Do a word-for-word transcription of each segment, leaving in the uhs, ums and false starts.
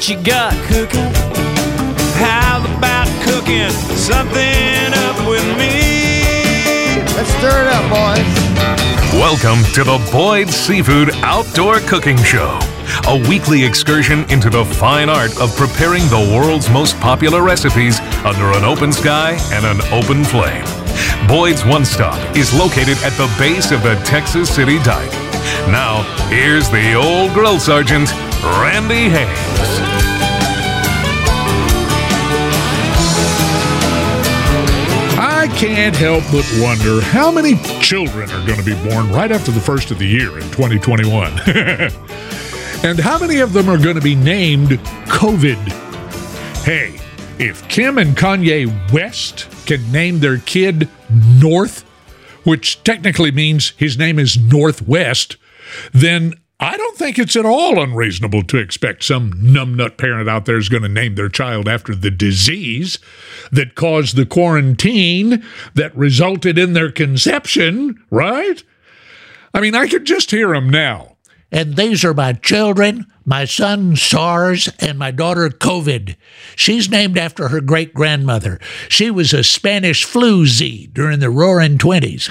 what you got cooking? How about cooking something up with me? Let's stir it up, boys. Welcome to the Boyd's Seafood Outdoor Cooking Show, a weekly excursion into the fine art of preparing the world's most popular recipes under an open sky and an open flame. Boyd's One Stop is located at the base of the Texas City Dike. Now, here's the old grill sergeant, Randy Hayes. I can't help but wonder how many children are going to be born right after the first of the year in twenty twenty-one. And how many of them are going to be named COVID? Hey, if Kim and Kanye West can name their kid North, which technically means his name is Northwest, then I don't think it's at all unreasonable to expect some numbnut parent out there is going to name their child after the disease that caused the quarantine that resulted in their conception, right? I mean, I could just hear them now. And these are my children, my son SARS, and my daughter COVID. She's named after her great-grandmother. She was a Spanish flu Z during the Roaring Twenties.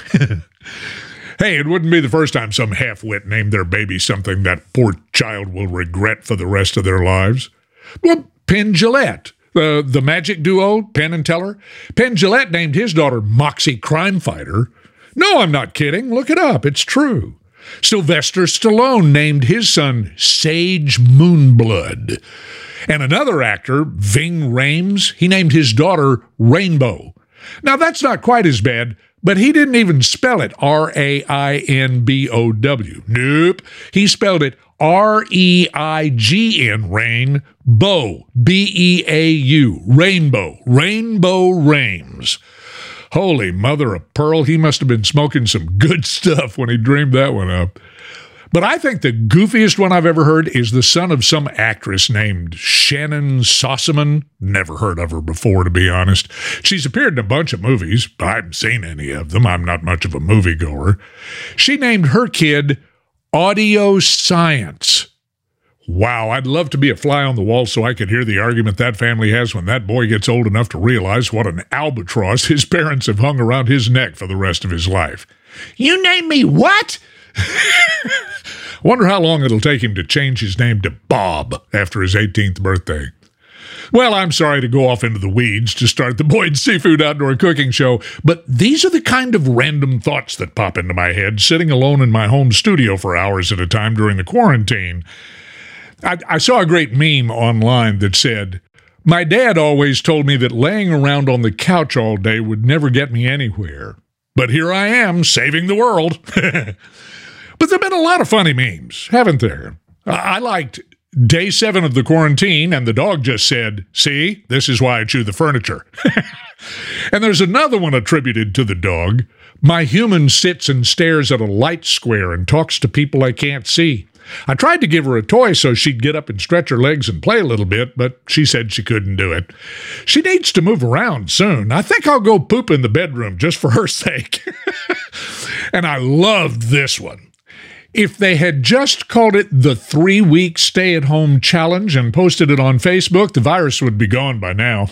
Hey, it wouldn't be the first time some half-wit named their baby something that poor child will regret for the rest of their lives. Well, Penn Jillette, uh, the magic duo, Penn and Teller. Penn Jillette named his daughter Moxie Crime Fighter. No, I'm not kidding. Look it up. It's true. Sylvester Stallone named his son Sage Moonblood. And another actor, Ving Rhames, he named his daughter Rainbow. Now, that's not quite as bad, but he didn't even spell it R A I N B O W. Nope. He spelled it R E I G N, rain, bow, B E A U, rainbow, Rainbow Rhames. Holy mother of pearl, he must have been smoking some good stuff when he dreamed that one up. But I think the goofiest one I've ever heard is the son of some actress named Shannon Sossamon. Never heard of her before, to be honest. She's appeared in a bunch of movies. I haven't seen any of them. I'm not much of a moviegoer. She named her kid Audio Science. Wow, I'd love to be a fly on the wall so I could hear the argument that family has when that boy gets old enough to realize what an albatross his parents have hung around his neck for the rest of his life. You name me what? Wonder how long it'll take him to change his name to Bob after his eighteenth birthday. Well, I'm sorry to go off into the weeds to start the Boyd's Seafood Outdoor Cooking Show, but these are the kind of random thoughts that pop into my head sitting alone in my home studio for hours at a time during the quarantine. I, I saw a great meme online that said, "My dad always told me that laying around on the couch all day would never get me anywhere. But here I am, saving the world." But there have been a lot of funny memes, haven't there? I liked day seven of the quarantine, and the dog just said, "See, this is why I chew the furniture." And there's another one attributed to the dog. "My human sits and stares at a light square and talks to people I can't see. I tried to give her a toy so she'd get up and stretch her legs and play a little bit, but she said she couldn't do it. She needs to move around soon. I think I'll go poop in the bedroom just for her sake." And I loved this one. If they had just called it the three-week stay-at-home challenge and posted it on Facebook, the virus would be gone by now.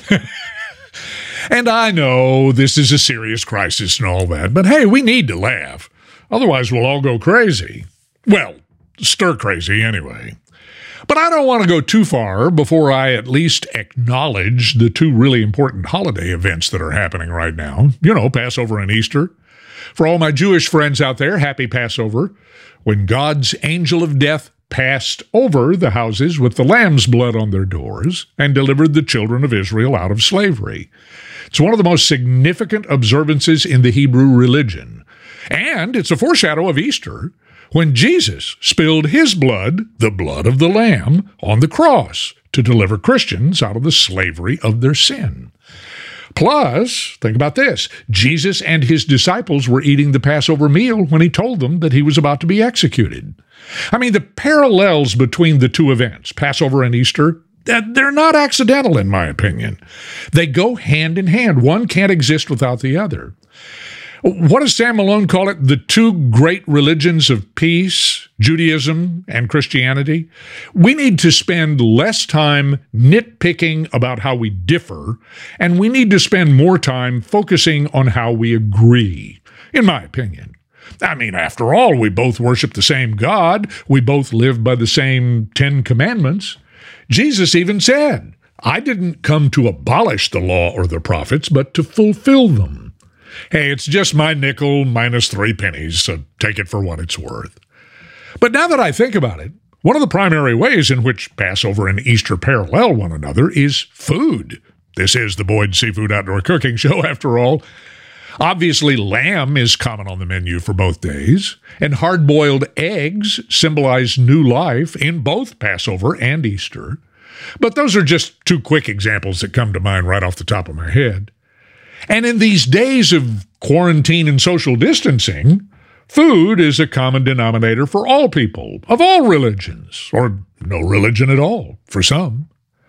And I know this is a serious crisis and all that, but hey, we need to laugh. Otherwise, we'll all go crazy. Well, stir crazy anyway. But I don't want to go too far before I at least acknowledge the two really important holiday events that are happening right now. You know, Passover and Easter. For all my Jewish friends out there, happy Passover, when God's angel of death passed over the houses with the lamb's blood on their doors and delivered the children of Israel out of slavery. It's one of the most significant observances in the Hebrew religion. And it's a foreshadow of Easter, when Jesus spilled his blood, the blood of the Lamb, on the cross to deliver Christians out of the slavery of their sin. Plus, think about this, Jesus and his disciples were eating the Passover meal when he told them that he was about to be executed. I mean, the parallels between the two events, Passover and Easter, they're not accidental in my opinion. They go hand in hand. One can't exist without the other. What does Sam Malone call it? The two great religions of peace, Judaism and Christianity. We need to spend less time nitpicking about how we differ, and we need to spend more time focusing on how we agree, in my opinion. I mean, after all, we both worship the same God. We both live by the same Ten Commandments. Jesus even said, I didn't come to abolish the law or the prophets, but to fulfill them. Hey, it's just my nickel minus three pennies, so take it for what it's worth. But now that I think about it, one of the primary ways in which Passover and Easter parallel one another is food. This is the Boyd Seafood Outdoor Cooking Show, after all. Obviously, lamb is common on the menu for both days, and hard-boiled eggs symbolize new life in both Passover and Easter. But those are just two quick examples that come to mind right off the top of my head. And in these days of quarantine and social distancing, food is a common denominator for all people, of all religions, or no religion at all, for some.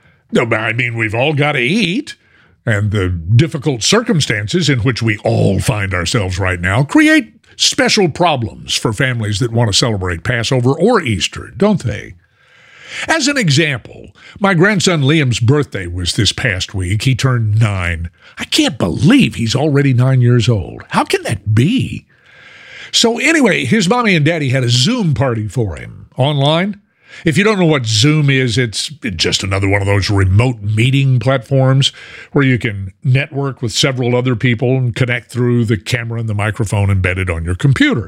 I mean, we've all got to eat, and the difficult circumstances in which we all find ourselves right now create special problems for families that want to celebrate Passover or Easter, don't they? As an example, my grandson Liam's birthday was this past week. He turned nine. I can't believe he's already nine years old. How can that be? So anyway, his mommy and daddy had a Zoom party for him online. If you don't know what Zoom is, it's just another one of those remote meeting platforms where you can network with several other people and connect through the camera and the microphone embedded on your computer.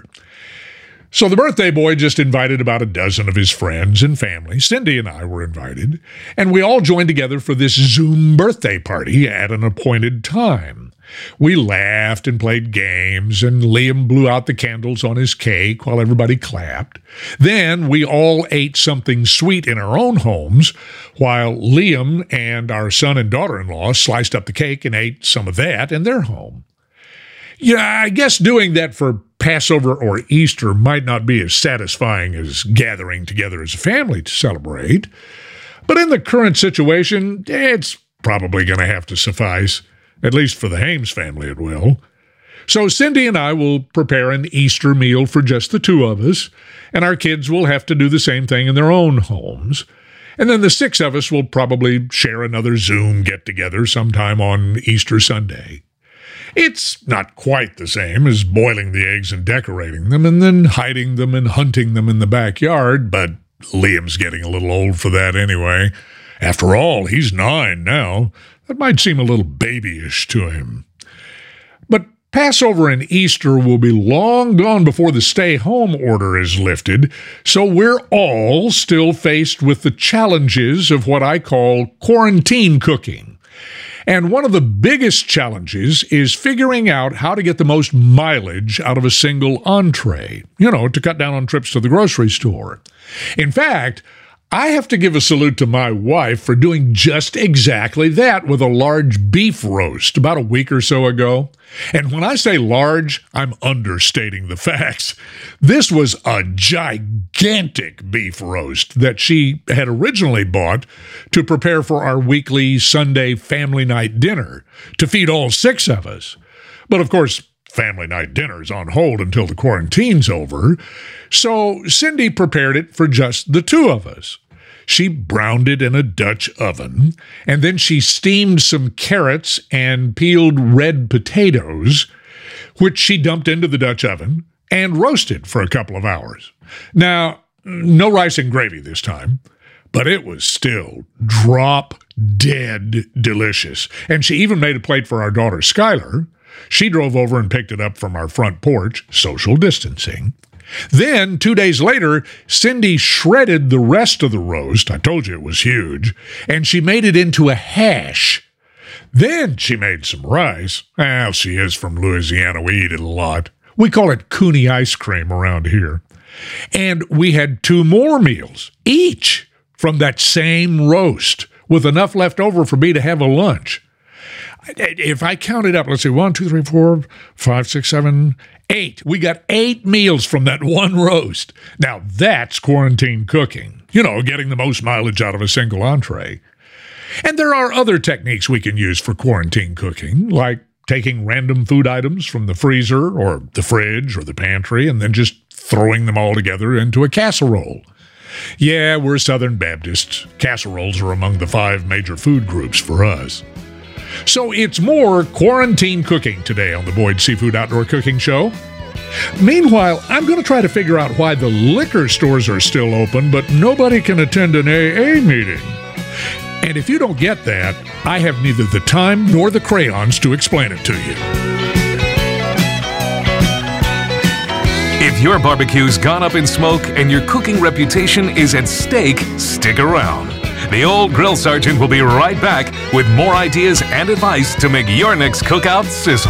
So the birthday boy just invited about a dozen of his friends and family. Cindy and I were invited, and we all joined together for this Zoom birthday party at an appointed time. We laughed and played games, and Liam blew out the candles on his cake while everybody clapped. Then we all ate something sweet in our own homes, while Liam and our son and daughter-in-law sliced up the cake and ate some of that in their home. Yeah, I guess doing that for Passover or Easter might not be as satisfying as gathering together as a family to celebrate. But in the current situation, it's probably going to have to suffice. At least for the Hames family, it will. So Cindy and I will prepare an Easter meal for just the two of us, and our kids will have to do the same thing in their own homes. And then the six of us will probably share another Zoom get-together sometime on Easter Sunday. It's not quite the same as boiling the eggs and decorating them and then hiding them and hunting them in the backyard, but Liam's getting a little old for that anyway. After all, he's nine now. That might seem a little babyish to him. But Passover and Easter will be long gone before the stay-home order is lifted, so we're all still faced with the challenges of what I call quarantine cooking. And one of the biggest challenges is figuring out how to get the most mileage out of a single entree, you know, to cut down on trips to the grocery store. In fact, I have to give a salute to my wife for doing just exactly that with a large beef roast about a week or so ago. And when I say large, I'm understating the facts. This was a gigantic beef roast that she had originally bought to prepare for our weekly Sunday family night dinner to feed all six of us. But of course, family night dinner is on hold until the quarantine's over, so Cindy prepared it for just the two of us. She browned it in a Dutch oven, and then she steamed some carrots and peeled red potatoes, which she dumped into the Dutch oven and roasted for a couple of hours. Now, no rice and gravy this time, but it was still drop-dead delicious. And she even made a plate for our daughter, Skylar. She drove over and picked it up from our front porch, social distancing. Then, two days later, Cindy shredded the rest of the roast, I told you it was huge, and she made it into a hash. Then she made some rice. Well, she is from Louisiana. We eat it a lot. We call it Cooney ice cream around here. And we had two more meals, each from that same roast, with enough left over for me to have a lunch. If I count it up, let's see, one, two, three, four, five, six, seven, eight. We got eight meals from that one roast. Now, that's quarantine cooking. You know, getting the most mileage out of a single entree. And there are other techniques we can use for quarantine cooking, like taking random food items from the freezer or the fridge or the pantry and then just throwing them all together into a casserole. Yeah, we're Southern Baptists. Casseroles are among the five major food groups for us. So it's more quarantine cooking today on the Boyd Seafood Outdoor Cooking Show. Meanwhile, I'm going to try to figure out why the liquor stores are still open, but nobody can attend an A A meeting. And if you don't get that, I have neither the time nor the crayons to explain it to you. If your barbecue's gone up in smoke and your cooking reputation is at stake, stick around. The old grill sergeant will be right back with more ideas and advice to make your next cookout sizzle.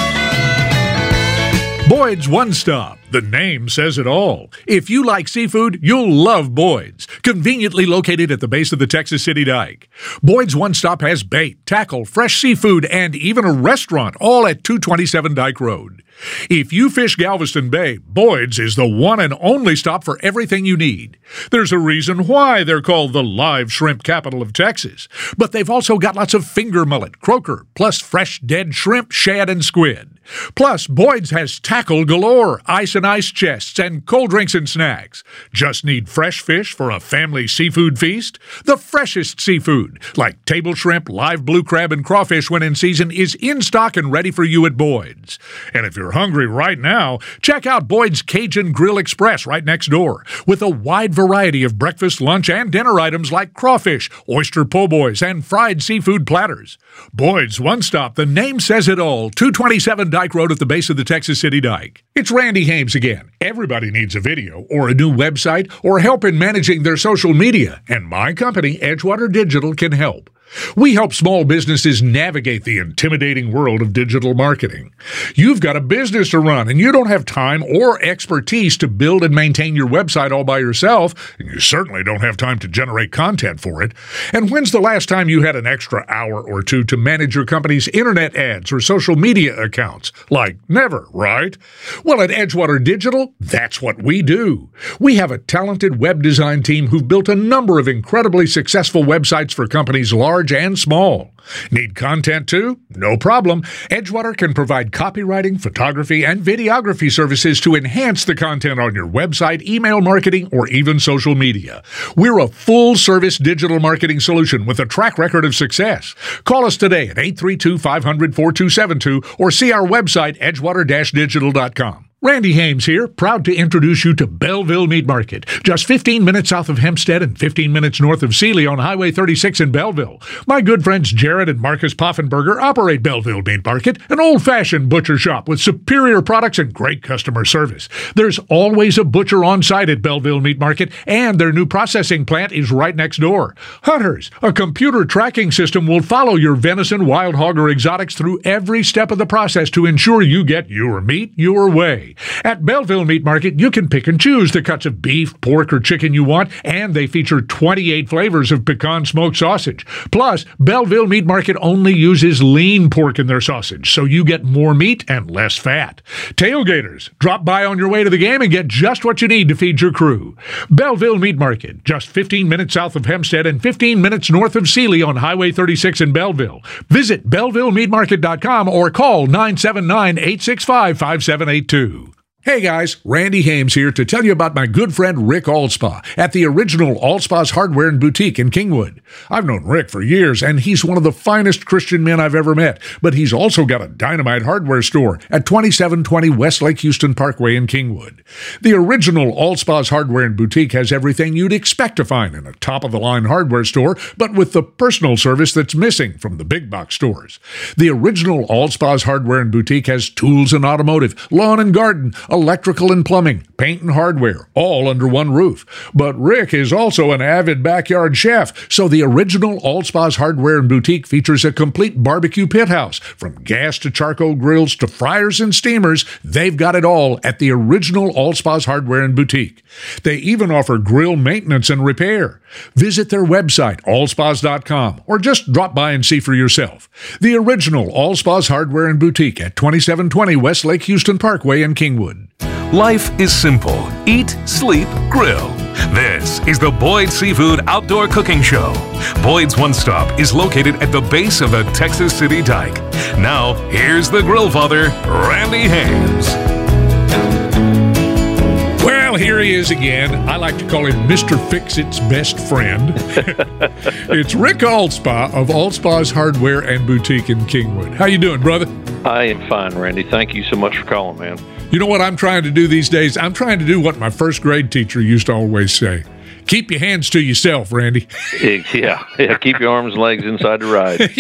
Boyd's One Stop. The name says it all. If you like seafood, you'll love Boyd's. Conveniently located at the base of the Texas City Dike. Boyd's One Stop has bait, tackle, fresh seafood, and even a restaurant, all at two twenty-seven Dike Road. If you fish Galveston Bay, Boyd's is the one and only stop for everything you need. There's a reason why they're called the live shrimp capital of Texas. But they've also got lots of finger mullet, croaker, plus fresh dead shrimp, shad, and squid. Plus, Boyd's has tackle galore, ice and ice chests, and cold drinks and snacks. Just need fresh fish for a family seafood feast? The freshest seafood, like table shrimp, live blue crab, and crawfish when in season, is in stock and ready for you at Boyd's. And if you're hungry right now, check out Boyd's Cajun Grill Express right next door, with a wide variety of breakfast, lunch, and dinner items like crawfish, oyster po' boys, and fried seafood platters. Boyd's One Stop, the name says it all, two twenty-seven Dike Road at the base of the Texas City Dike. It's Randy Hames again. Everybody needs a video or a new website or help in managing their social media, and my company, Edgewater Digital, can help. We help small businesses navigate the intimidating world of digital marketing. You've got a business to run, and you don't have time or expertise to build and maintain your website all by yourself, and you certainly don't have time to generate content for it. And when's the last time you had an extra hour or two to manage your company's internet ads or social media accounts? Like never, right? Well, at Edgewater Digital, that's what we do. We have a talented web design team who've built a number of incredibly successful websites for companies large and small. Need content too? No problem. Edgewater can provide copywriting, photography, and videography services to enhance the content on your website, email marketing, or even social media. We're a full-service digital marketing solution with a track record of success. Call us today at eight three two, five hundred, four two seven two or see our website, edgewater dash digital dot com. Randy Hames here, proud to introduce you to Belleville Meat Market, just fifteen minutes south of Hempstead and fifteen minutes north of Sealy on Highway thirty-six in Belleville. My good friends Jared and Marcus Poffenberger operate Belleville Meat Market, an old-fashioned butcher shop with superior products and great customer service. There's always a butcher on site at Belleville Meat Market, and their new processing plant is right next door. Hunters, a computer tracking system will follow your venison, wild hog, or exotics through every step of the process to ensure you get your meat your way. At Belleville Meat Market, you can pick and choose the cuts of beef, pork, or chicken you want, and they feature twenty-eight flavors of pecan smoked sausage. Plus, Belleville Meat Market only uses lean pork in their sausage, so you get more meat and less fat. Tailgaters, drop by on your way to the game and get just what you need to feed your crew. Belleville Meat Market, just fifteen minutes south of Hempstead and fifteen minutes north of Sealy on Highway thirty-six in Belleville. Visit belleville meat market dot com or call nine seven nine, eight six five, five seven eight two. Hey guys, Randy Hames here to tell you about my good friend Rick Allspa at the original Allspa's Hardware and Boutique in Kingwood. I've known Rick for years, and he's one of the finest Christian men I've ever met, but he's also got a dynamite hardware store at twenty-seven twenty West Lake Houston Parkway in Kingwood. The original Allspa's Hardware and Boutique has everything you'd expect to find in a top-of-the-line hardware store, but with the personal service that's missing from the big box stores. The original Allspa's Hardware and Boutique has tools and automotive, lawn and garden, electrical and plumbing, paint and hardware, all under one roof. But Rick is also an avid backyard chef, so the original Allspa's Hardware and Boutique features a complete barbecue pit house. From gas to charcoal grills to fryers and steamers, they've got it all at the original Allspa's Hardware and Boutique. They even offer grill maintenance and repair. Visit their website, allspas dot com, or just drop by and see for yourself. The original Allspa's Hardware and Boutique at twenty-seven twenty West Lake Houston Parkway in Kingwood. Life is simple. Eat, sleep, grill. This is the Boyd Seafood Outdoor Cooking Show. Boyd's One Stop is located at the base of the Texas City Dike. Now, here's the grill father, Randy Hames. Well, here he is again. I like to call him Mister Fix-It's best friend. It's Rick Alspaugh of Alspaugh's Hardware and Boutique in Kingwood. How you doing, brother? I am fine, Randy. Thank you so much for calling, man. You know what I'm trying to do these days? I'm trying to do what my first grade teacher used to always say. Keep your hands to yourself, Randy. Yeah, yeah. Keep your arms and legs inside the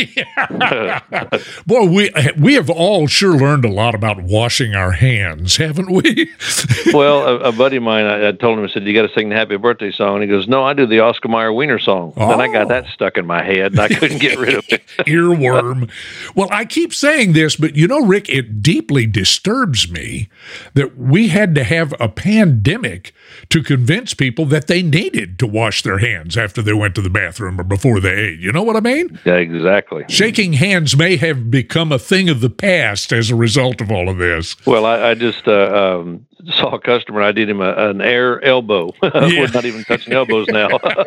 ride. Boy, we we have all sure learned a lot about washing our hands, haven't we? Well, a, a buddy of mine, I, I told him, I said, you got to sing the happy birthday song. And he goes, no, I do the Oscar Mayer Wiener song. Oh. Then I got that stuck in my head, and I couldn't get rid of it. Earworm. Well, I keep saying this, but you know, Rick, it deeply disturbs me that we had to have a pandemic to convince people that they needed to wash their hands after they went to the bathroom or before they ate. You know what I mean? Yeah, exactly. Shaking hands may have become a thing of the past as a result of all of this. Well, I, I just uh, um, saw a customer. I did him a, an air elbow. Yeah. We're not even touching elbows now.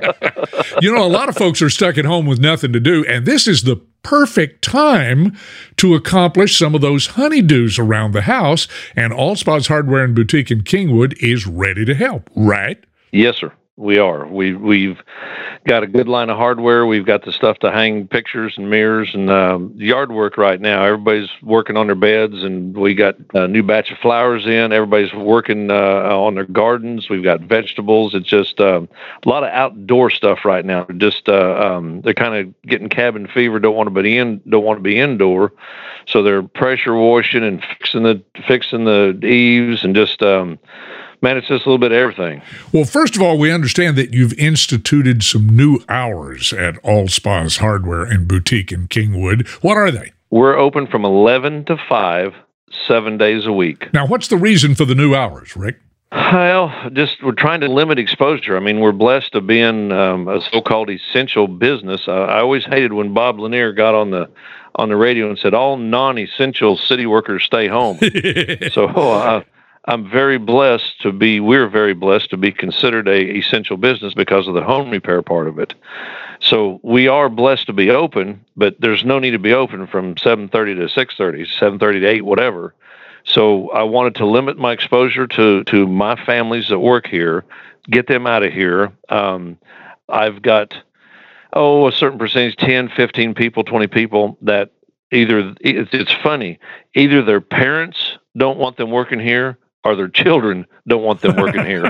You know, a lot of folks are stuck at home with nothing to do, and this is the perfect time to accomplish some of those honeydews around the house, and Alspaugh's Hardware and Boutique in Kingwood is ready to help, right? Yes, sir. We are. We, we've got a good line of hardware. We've got the stuff to hang pictures and mirrors and um, yard work right now. Everybody's working on their beds, and we got a new batch of flowers in. Everybody's working uh, on their gardens. We've got vegetables. It's just um, a lot of outdoor stuff right now. Just uh, um, they're kind of getting cabin fever. Don't want to be in. Don't want to be indoor. So they're pressure washing and fixing the fixing the eaves and just. Um, Man, it's just a little bit of everything. Well, first of all, we understand that you've instituted some new hours at Alspaugh's Hardware and Boutique in Kingwood. What are they? We're open from eleven to five, seven days a week. Now, what's the reason for the new hours, Rick? Well, just we're trying to limit exposure. I mean, we're blessed to be in um, a so-called essential business. Uh, I always hated when Bob Lanier got on the on the radio and said, all non-essential city workers stay home. so uh, I'm very blessed to be, we're very blessed to be considered a essential business because of the home repair part of it. So we are blessed to be open, but there's no need to be open from seven thirty to six thirty, seven thirty to eight, whatever. So I wanted to limit my exposure to, to my families that work here, get them out of here. Um, I've got, oh, a certain percentage, ten, fifteen people, twenty people that either, it's, it's funny, either their parents don't want them working here or their children don't want them working here.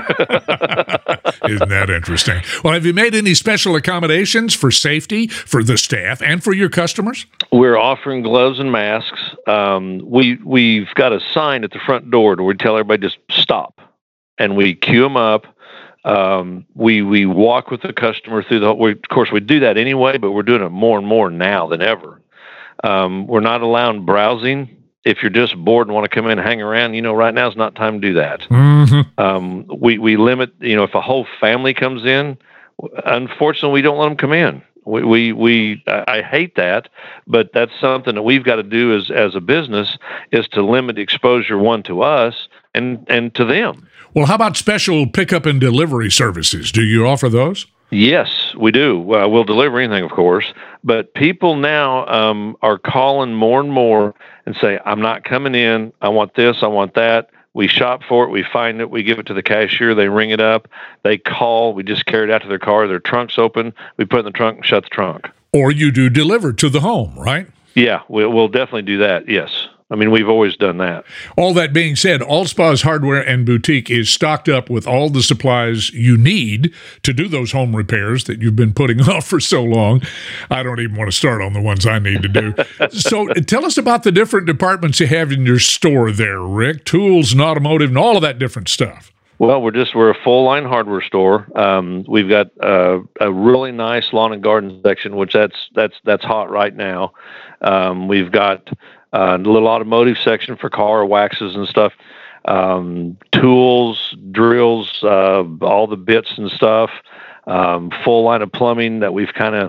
Isn't that interesting? Well, have you made any special accommodations for safety for the staff and for your customers? We're offering gloves and masks. Um, we, we've got a sign at the front door where we tell everybody just stop, and we queue them up. Um, we we walk with the customer through the whole, we, of course, we do that anyway, but we're doing it more and more now than ever. Um, we're not allowing browsing. If you're just bored and want to come in and hang around, you know, right now is not time to do that. Mm-hmm. Um, we, we limit, you know, if a whole family comes in, unfortunately, we don't let them come in. We, we, we I hate that, but that's something that we've got to do as, as a business is to limit exposure, one, to us and, and to them. Well, how about special pickup and delivery services? Do you offer those? Yes, we do. Uh, we'll deliver anything, of course, but people now um, are calling more and more and say, I'm not coming in. I want this. I want that. We shop for it. We find it. We give it to the cashier. They ring it up. They call. We just carry it out to their car. Their trunk's open. We put it in the trunk and shut the trunk. Or you do deliver to the home, right? Yeah, we'll, we'll definitely do that. Yes. I mean, we've always done that. All that being said, Alspaugh's Hardware and Boutique is stocked up with all the supplies you need to do those home repairs that you've been putting off for so long. I don't even want to start on the ones I need to do. So tell us about the different departments you have in your store there, Rick. Tools and automotive and all of that different stuff. Well, we're just, we're a full line hardware store. Um, we've got uh, a really nice lawn and garden section, which that's, that's, that's hot right now. Um, we've got Uh, a little automotive section for car waxes and stuff, um, tools, drills, uh, all the bits and stuff, um, full line of plumbing that we've kind of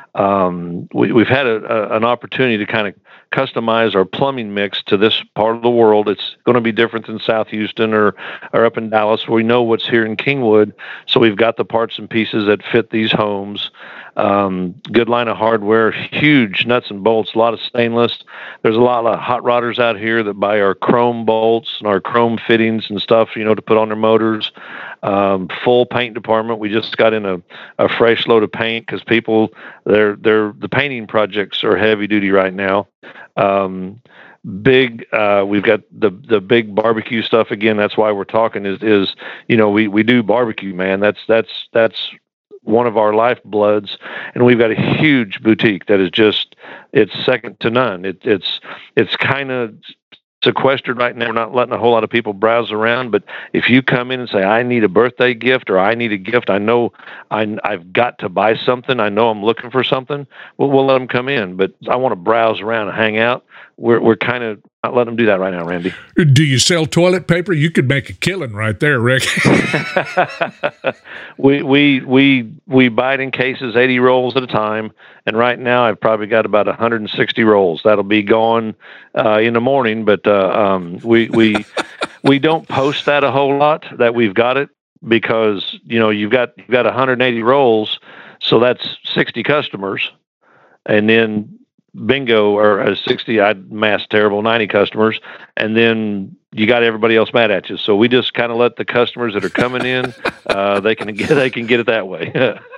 Um, we, we've had a, a, an opportunity to kind of customize our plumbing mix to this part of the world. It's going to be different than South Houston or, or up in Dallas, where we know what's here in Kingwood. So we've got the parts and pieces that fit these homes. Um, good line of hardware, huge nuts and bolts, a lot of stainless. There's a lot of hot rodders out here that buy our chrome bolts and our chrome fittings and stuff, you know, to put on their motors. Um, full paint department. We just got in a, a fresh load of paint because people, they're, they're, the painting projects are heavy duty right now. Um, big, uh, we've got the, the big barbecue stuff. Again, that's why we're talking is, is, you know, we, we do barbecue, man. That's, that's, that's one of our lifebloods. And we've got a huge boutique that is just, it's second to none. It, it's, it's kind of sequestered right now. We're not letting a whole lot of people browse around, but if you come in and say, I need a birthday gift or I need a gift, I know I, I've got to buy something, I know I'm looking for something, well, we'll let them come in, but I want to browse around and hang out. We're, we're kind of not letting them do that right now, Randy. Do you sell toilet paper? You could make a killing right there, Rick. we, we, we, we buy it in cases, eighty rolls at a time. And right now I've probably got about one hundred sixty rolls. That'll be gone uh, in the morning, but uh, um, we, we, we don't post that a whole lot that we've got it because, you know, you've got, you've got one hundred eighty rolls. So that's sixty customers. And then bingo, or uh, sixty, I'd mass terrible, ninety customers. And then you got everybody else mad at you. So we just kind of let the customers that are coming in, uh, they can get, they can get it that way.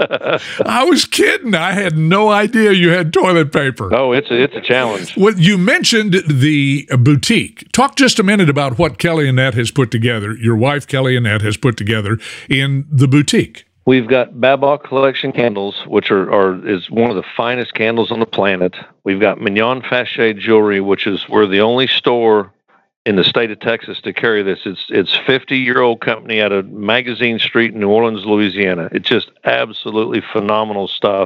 I was kidding. I had no idea you had toilet paper. Oh, it's a, it's a challenge. Well, you mentioned the boutique. Talk just a minute about what Kelly Annette has put together, your wife Kelly Annette has put together in the boutique. We've got Babcock Collection candles, which are, are is one of the finest candles on the planet. We've got Mignon Faché jewelry, which is we're the only store in the state of Texas to carry this. It's it's fifty-year-old company out of Magazine Street in New Orleans, Louisiana. It's just absolutely phenomenal stuff.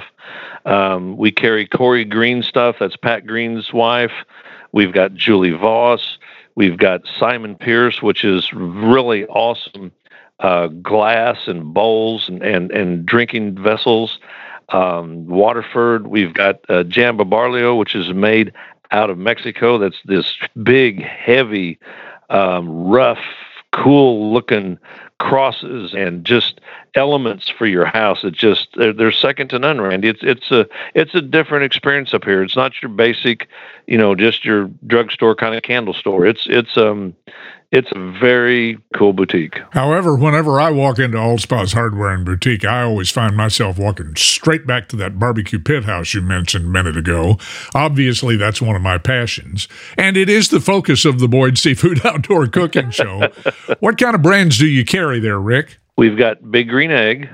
Um, we carry Corey Green stuff. That's Pat Green's wife. We've got Julie Voss. We've got Simon Pierce, which is really awesome. Uh, glass and bowls and, and, and drinking vessels. Um, Waterford, we've got uh, Jamba Barleo, which is made out of Mexico. That's this big, heavy, um, rough, cool-looking crosses and just elements for your house. It just they're, they're second to none, Randy. It's it's a it's a different experience up here. It's not your basic, you know, just your drugstore kind of candle store. It's it's um. It's a very cool boutique. However, whenever I walk into Allspa's Hardware and Boutique, I always find myself walking straight back to that barbecue pit house you mentioned a minute ago. Obviously, that's one of my passions. And it is the focus of the Boyd Seafood Outdoor Cooking Show. What kind of brands do you carry there, Rick? We've got Big Green Egg,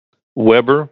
Weber,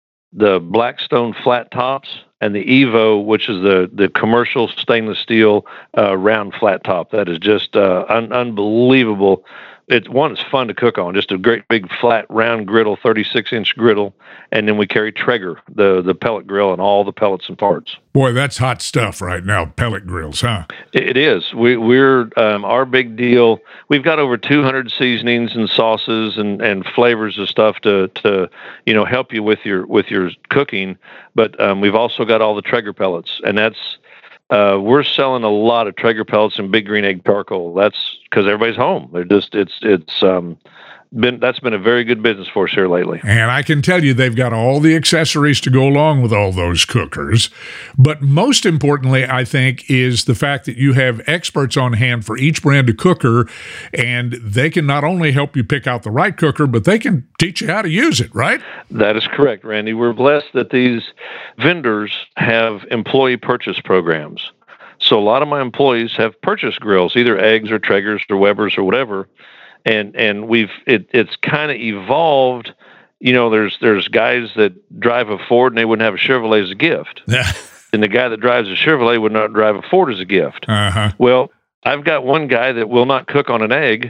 the Blackstone flat tops, and the Evo, which is the, the commercial stainless steel uh, round flat top. That is just uh, un- unbelievable. It's one, it's fun to cook on, just a great big flat round griddle, thirty-six inch griddle. And then we carry Traeger, the, the pellet grill, and all the pellets and parts. Boy, that's hot stuff right now, pellet grills, huh? It is. We, we're um, our big deal. We've got over two hundred seasonings and sauces and, and flavors of stuff to to you know help you with your with your cooking. But um, we've also got all the Traeger pellets, and that's uh, we're selling a lot of Traeger pellets and Big Green Egg charcoal. That's because everybody's home. They're just it's it's. Um, Been, that's been a very good business for us here lately. And I can tell you they've got all the accessories to go along with all those cookers. But most importantly, I think, is the fact that you have experts on hand for each brand of cooker, and they can not only help you pick out the right cooker, but they can teach you how to use it, right? That is correct, Randy. We're blessed that these vendors have employee purchase programs. So a lot of my employees have purchased grills, either Eggs or Traegers or Webers or whatever. And and we've it, it's kind of evolved. You know, there's there's guys that drive a Ford and they wouldn't have a Chevrolet as a gift, and the guy that drives a Chevrolet would not drive a Ford as a gift. Uh-huh. Well, I've got one guy that will not cook on an egg,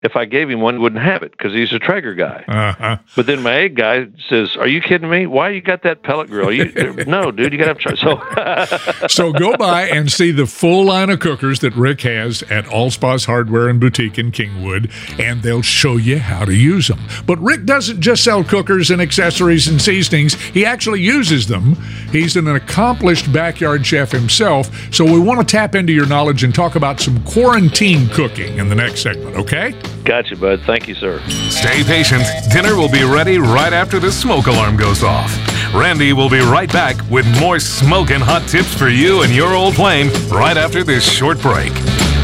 if I gave him one, he wouldn't have it because he's a Traeger guy. Uh-huh. But then my egg guy says, "Are you kidding me? Why you got that pellet grill? You, no, dude, you got to have so." So go by and see the full line of cookers that Rick has at Allspa's Hardware and Boutique in Kingwood, and they'll show you how to use them. But Rick doesn't just sell cookers and accessories and seasonings. He actually uses them. He's an accomplished backyard chef himself, so we want to tap into your knowledge and talk about some quarantine cooking in the next segment, okay? Gotcha, bud. Thank you, sir. Stay patient. Dinner will be ready right after the smoke alarm goes off. Randy will be right back with more smoking hot tips for you and your old flame right after this short break.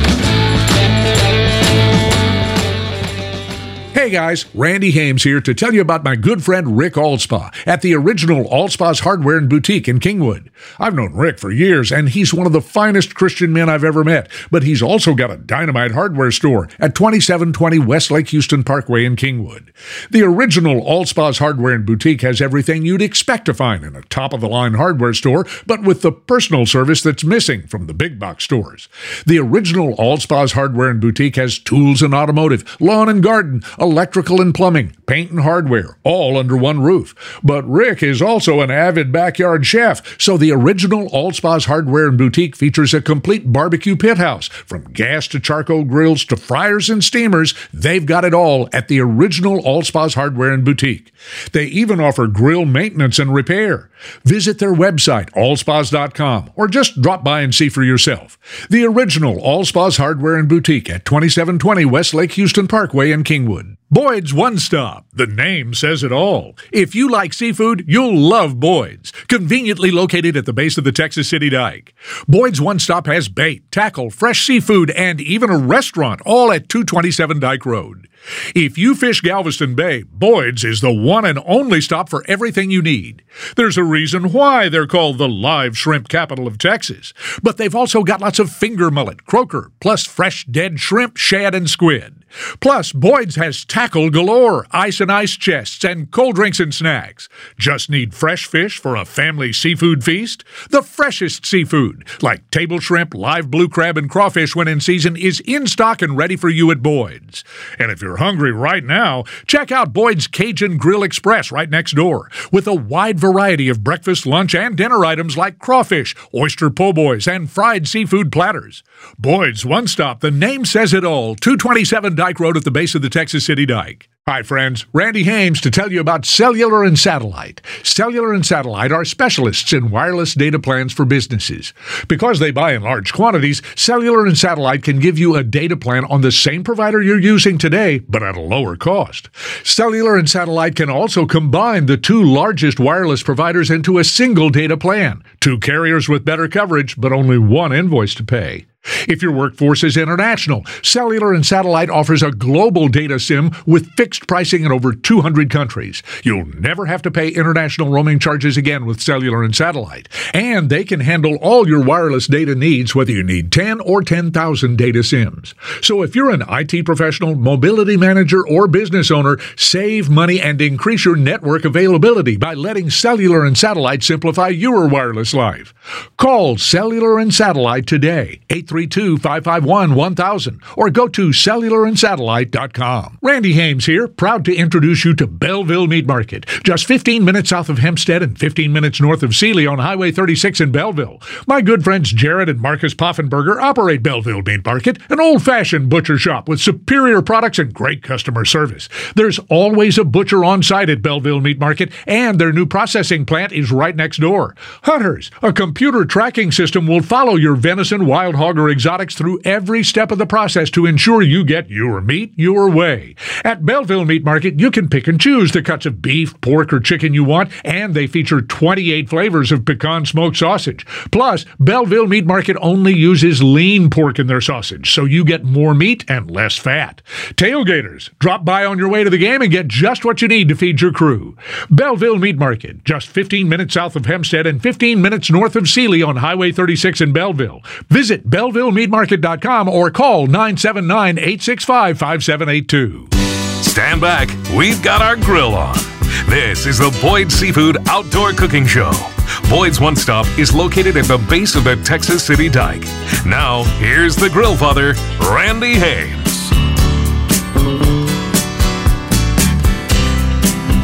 Hey guys, Randy Hames here to tell you about my good friend Rick Allspa at the original Allspa's Hardware and Boutique in Kingwood. I've known Rick for years, and he's one of the finest Christian men I've ever met, but he's also got a dynamite hardware store at twenty-seven twenty West Lake Houston Parkway in Kingwood. The original Allspa's Hardware and Boutique has everything you'd expect to find in a top-of-the-line hardware store, but with the personal service that's missing from the big box stores. The original Allspa's Hardware and Boutique has tools and automotive, lawn and garden, electrical and plumbing, paint and hardware, all under one roof. But Rick is also an avid backyard chef, so the original Allspa's Hardware and Boutique features a complete barbecue pit house. From gas to charcoal grills to fryers and steamers, they've got it all at the original Allspa's Hardware and Boutique. They even offer grill maintenance and repair. Visit their website, allspas dot com, or just drop by and see for yourself. The original Allspa's Hardware and Boutique at twenty-seven twenty West Lake Houston Parkway in Kingwood. Boyd's One Stop. The name says it all. If you like seafood, you'll love Boyd's. Conveniently located at the base of the Texas City Dike. Boyd's One Stop has bait, tackle, fresh seafood, and even a restaurant, all at two twenty-seven Dike Road. If you fish Galveston Bay, Boyd's is the one and only stop for everything you need. There's a reason why they're called the live shrimp capital of Texas. But they've also got lots of finger mullet, croaker, plus fresh dead shrimp, shad, and squid. Plus, Boyd's has tackle galore, ice and ice chests, and cold drinks and snacks. Just need fresh fish for a family seafood feast? The freshest seafood, like table shrimp, live blue crab, and crawfish when in season, is in stock and ready for you at Boyd's. And if you're hungry right now, check out Boyd's Cajun Grill Express right next door, with a wide variety of breakfast, lunch, and dinner items like crawfish, oyster po' boys, and fried seafood platters. Boyd's One Stop, the name says it all, two twenty-seven Dike Road at the base of the Texas City Dike. Hi, friends. Randy Hames to tell you about Cellular and Satellite. Cellular and Satellite are specialists in wireless data plans for businesses. Because they buy in large quantities, Cellular and Satellite can give you a data plan on the same provider you're using today, but at a lower cost. Cellular and Satellite can also combine the two largest wireless providers into a single data plan. Two carriers with better coverage, but only one invoice to pay. If your workforce is international, Cellular and Satellite offers a global data SIM with fixed pricing in over two hundred countries. You'll never have to pay international roaming charges again with Cellular and Satellite. And they can handle all your wireless data needs, whether you need ten or ten thousand data SIMs. So if you're an I T professional, mobility manager, or business owner, save money and increase your network availability by letting Cellular and Satellite simplify your wireless life. Call Cellular and Satellite today, eight three two, five five one, one thousand, or go to cellular and satellite dot com. Randy Hames here, proud to introduce you to Belleville Meat Market, just fifteen minutes south of Hempstead and fifteen minutes north of Sealy on Highway thirty-six in Belleville. My good friends Jared and Marcus Poffenberger operate Belleville Meat Market, an old-fashioned butcher shop with superior products and great customer service. There's always a butcher on site at Belleville Meat Market, and their new processing plant is right next door. Hunters, a computer tracking system will follow your venison, wild hog, or exotics through every step of the process to ensure you get your meat your way. At Belleville Meat Market, you can pick and choose the cuts of beef, pork, or chicken you want, and they feature twenty-eight flavors of pecan smoked sausage. Plus, Belleville Meat Market only uses lean pork in their sausage, so you get more meat and less fat. Tailgaters, drop by on your way to the game and get just what you need to feed your crew. Belleville Meat Market, just fifteen minutes south of Hempstead and fifteen minutes north of Sealy on Highway thirty-six in Belleville. Visit Belleville Belleville Meat Market dot com or call nine seven nine, eight six five, five seven eight two. Stand back, we've got our grill on. This is the Boyd Seafood Outdoor Cooking Show. Boyd's One Stop is located at the base of the Texas City Dike. Now, here's the grill father, Randy Hames.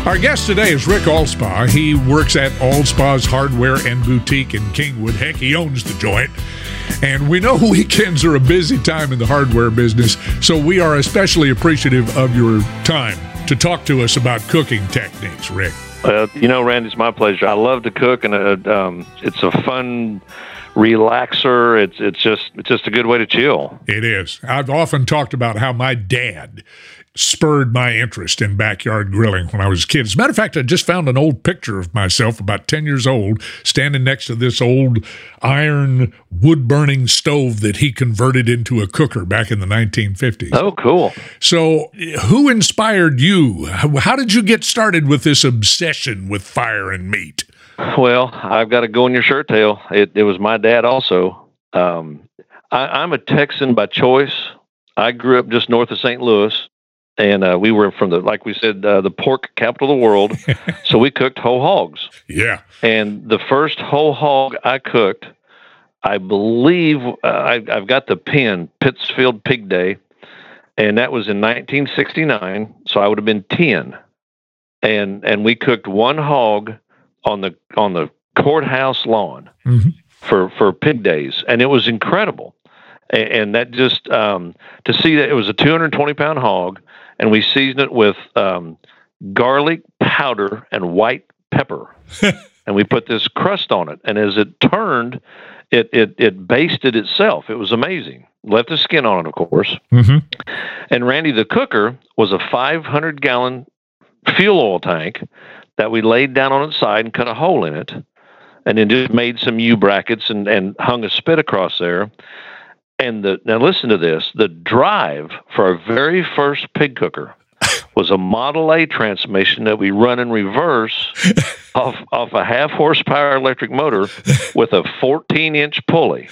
Our guest today is Rick Allspaw. He works at Allspaw's Hardware and Boutique in Kingwood. Heck, he owns the joint. And we know weekends are a busy time in the hardware business, so we are especially appreciative of your time to talk to us about cooking techniques, Rick. Uh, you know, Randy, it's my pleasure. I love to cook, and uh, um, it's a fun relaxer. It's it's just it's just a good way to chill. It is. I've often talked about how my dad spurred my interest in backyard grilling when I was a kid. As a matter of fact, I just found an old picture of myself about ten years old standing next to this old iron wood-burning stove that he converted into a cooker back in the nineteen fifties. Oh, cool. So who inspired you? How did you get started with this obsession with fire and meat? Well, I've got to go on your shirt tail. It, it was my dad also. Um, I, I'm a Texan by choice. I grew up just north of Saint Louis. And uh, we were from the, like we said, uh, the pork capital of the world. So we cooked whole hogs. Yeah. And the first whole hog I cooked, I believe uh, I, I've got the pin, Pittsfield Pig Day. And that was in nineteen sixty-nine. So I would have been ten. And and we cooked one hog on the on the courthouse lawn mm-hmm. for, for pig days. And it was incredible. And, and that just, um, to see that it was a two hundred twenty pound hog. And we seasoned it with um, garlic powder and white pepper. And we put this crust on it. And as it turned, it it it basted itself. It was amazing. Left the skin on it, of course. Mm-hmm. And Randy, the cooker, was a five hundred gallon fuel oil tank that we laid down on its side and cut a hole in it. And then just made some U-brackets and, and hung a spit across there. And the, now listen to this, the drive for our very first pig cooker was a Model A transmission that we run in reverse off, off a half horsepower electric motor with a fourteen inch pulley.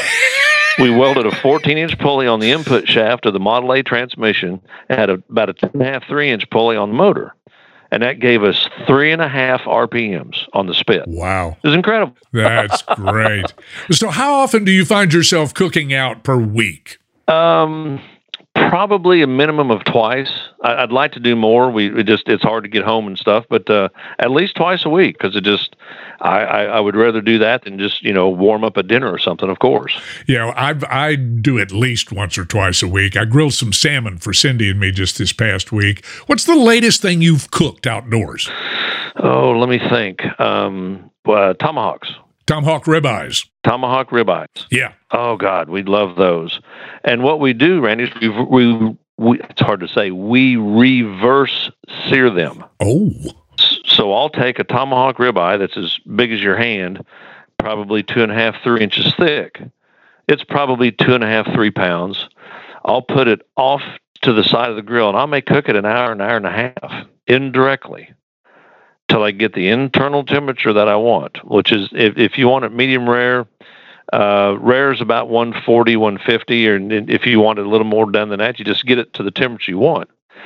We welded a fourteen inch pulley on the input shaft of the Model A transmission and had a, about a two and a half, three inch pulley on the motor. And that gave us three and a half R P Ms on the spit. Wow. It was incredible. That's great. So how often do you find yourself cooking out per week? Um, probably a minimum of twice. I, I'd like to do more. We it just it's hard to get home and stuff, but uh, at least twice a week because it just I, I, I would rather do that than just you know warm up a dinner or something. Of course. Yeah, I I do at least once or twice a week. I grilled some salmon for Cindy and me just this past week. What's the latest thing you've cooked outdoors? Oh, let me think. Um, uh, tomahawks. Tomahawk ribeyes. Tomahawk ribeyes. Yeah. Oh God, we love those. And what we do, Randy, is we, we, we it's hard to say. We reverse sear them. Oh. So I'll take a tomahawk ribeye that's as big as your hand, probably two and a half, three inches thick. It's probably two and a half, three pounds. I'll put it off to the side of the grill, and I may cook it an hour, an hour and a half indirectly till I get the internal temperature that I want, which is if, if you want it medium rare, uh, rare is about one forty, one fifty, or if you want it a little more done than that, you just get it to the temperature you want.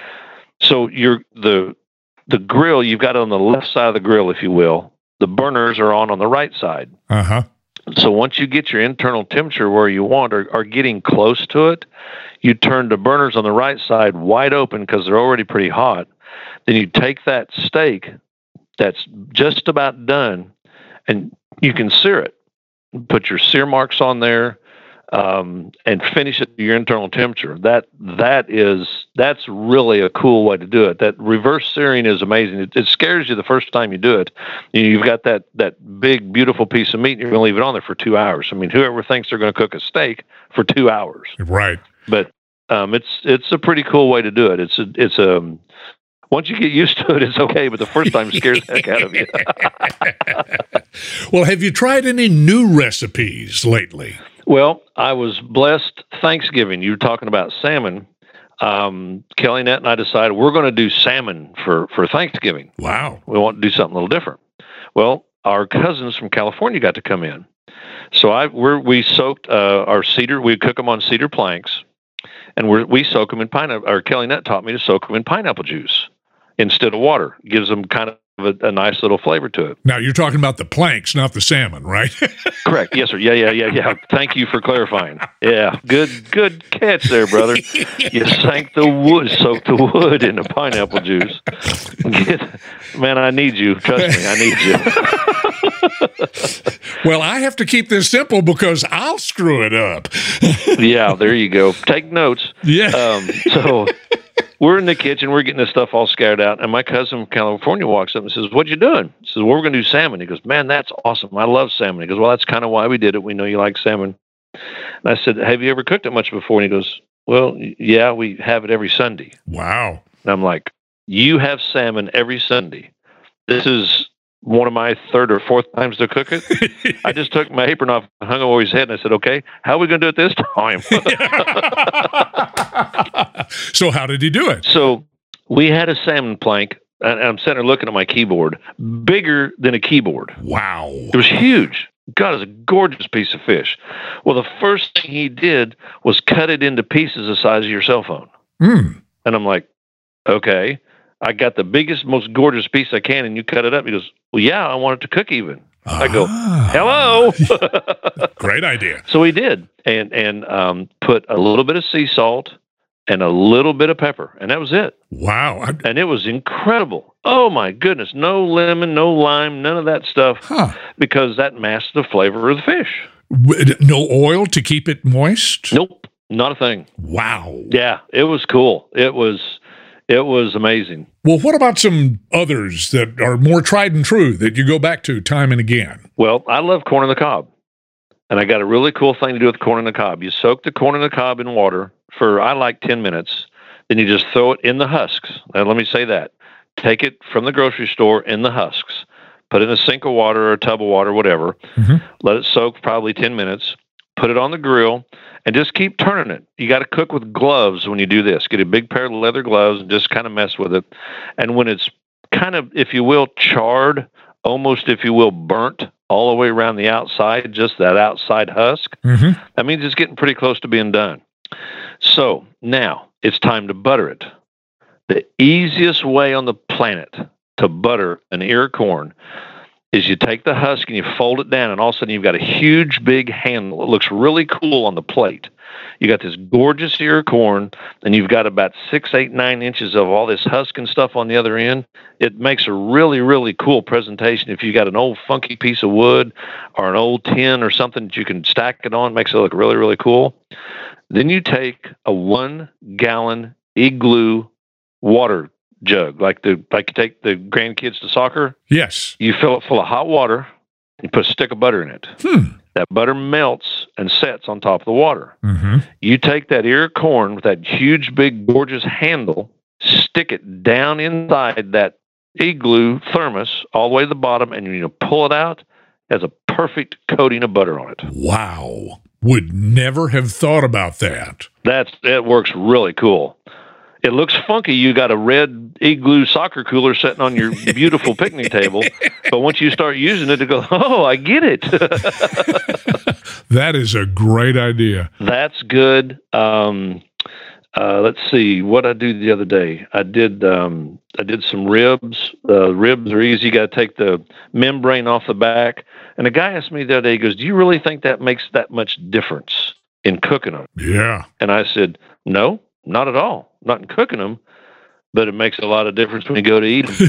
So you're the the grill, you've got it on the left side of the grill, if you will. The burners are on on the right side. Uh-huh. So once you get your internal temperature where you want or are getting close to it, you turn the burners on the right side wide open because they're already pretty hot. Then you take that steak that's just about done and you can sear it. Put your sear marks on there um, and finish it to your internal temperature. That that is that's really a cool way to do it. That reverse searing is amazing. It, it scares you the first time you do it. You've got that that big beautiful piece of meat and you're going to leave it on there for two hours. I mean, whoever thinks they're going to cook a steak for two hours, right? But um, it's it's a pretty cool way to do it. It's a it's a once you get used to it, it's okay, but the first time scares the heck out of you. Well, have you tried any new recipes lately? Well, I was blessed Thanksgiving. You were talking about salmon. Um, Kelly Nett and I decided we're going to do salmon for, for Thanksgiving. Wow. We want to do something a little different. Well, our cousins from California got to come in. So I we're, we soaked uh, our cedar. We cook them on cedar planks, and we're, we soak them in pineapple. Or Kelly Nett taught me to soak them in pineapple juice instead of water. Gives them kind of a, a nice little flavor to it. Now, you're talking about the planks, not the salmon, right? Correct. Yes, sir. Yeah, yeah, yeah, yeah. Thank you for clarifying. Yeah, good, good catch there, brother. You sank the wood, soaked the wood in the pineapple juice. Get, man, I need you. Trust me, I need you. Well, I have to keep this simple because I'll screw it up. Yeah, there you go. Take notes. Yeah. Um, so we're in the kitchen. We're getting this stuff all scattered out. And my cousin from California walks up and says, "What you doing?" He says, "Well, we're going to do salmon." He goes, "Man, that's awesome. I love salmon." He goes, "Well, that's kind of why we did it. We know you like salmon." And I said, "Have you ever cooked it much before?" And he goes, "Well, yeah, we have it every Sunday." Wow. And I'm like, "You have salmon every Sunday. This is one of my third or fourth times to cook it." I just took my apron off and hung it over his head, and I said, "Okay, how are we going to do it this time?" So how did he do it? So we had a salmon plank, and I'm sitting there looking at my keyboard, bigger than a keyboard. Wow. It was huge. God, it was a gorgeous piece of fish. Well, the first thing he did was cut it into pieces the size of your cell phone. Mm. And I'm like, okay, I got the biggest, most gorgeous piece I can, and you cut it up. He goes, "Well, yeah, I want it to cook even." Ah. I go, "Hello." Great idea. So he did, and and um, put a little bit of sea salt and a little bit of pepper, and that was it. Wow. I... And it was incredible. Oh, my goodness. No lemon, no lime, none of that stuff, huh. because that masked the flavor of the fish. No oil to keep it moist? Nope, not a thing. Wow. Yeah, it was cool. It was... It was amazing. Well, what about some others that are more tried and true that you go back to time and again? Well, I love corn on the cob. And I got a really cool thing to do with corn on the cob. You soak the corn on the cob in water for, I like ten minutes. Then you just throw it in the husks. Now, let me say that. Take it from the grocery store in the husks. Put it in a sink of water or a tub of water, whatever. Mm-hmm. Let it soak probably ten minutes. Put it on the grill. And just keep turning it. You got to cook with gloves when you do this. Get a big pair of leather gloves and just kind of mess with it. And when it's kind of, if you will, charred, almost, if you will, burnt all the way around the outside, just that outside husk, mm-hmm. that means it's getting pretty close to being done. So now it's time to butter it. The easiest way on the planet to butter an ear of corn is you take the husk and you fold it down, and all of a sudden you've got a huge, big handle. It looks really cool on the plate. You got this gorgeous ear of corn, and you've got about six, eight, nine inches of all this husk and stuff on the other end. It makes a really, really cool presentation. If you got an old funky piece of wood or an old tin or something that you can stack it on, it makes it look really, really cool. Then you take a one-gallon Igloo water jug, like the like you take the grandkids to soccer. Yes. You fill it full of hot water. You put a stick of butter in it. Hmm. That butter melts and sets on top of the water. Mm-hmm. You take that ear of corn with that huge, big, gorgeous handle, stick it down inside that Igloo thermos all the way to the bottom, and you pull it out. It has a perfect coating of butter on it. Wow. Would never have thought about that. That's it works really cool. It looks funky. You got a red Igloo soccer cooler sitting on your beautiful picnic table. But once you start using it, it goes, "Oh, I get it." That is a great idea. That's good. Um, uh, let's see what I did the other day. I did um, I did some ribs. Uh, ribs are easy. You got to take the membrane off the back. And a guy asked me the other day, he goes, "Do you really think that makes that much difference in cooking them?" Yeah. And I said, "No, not at all. Not in cooking them, but it makes a lot of difference when you go to eat them."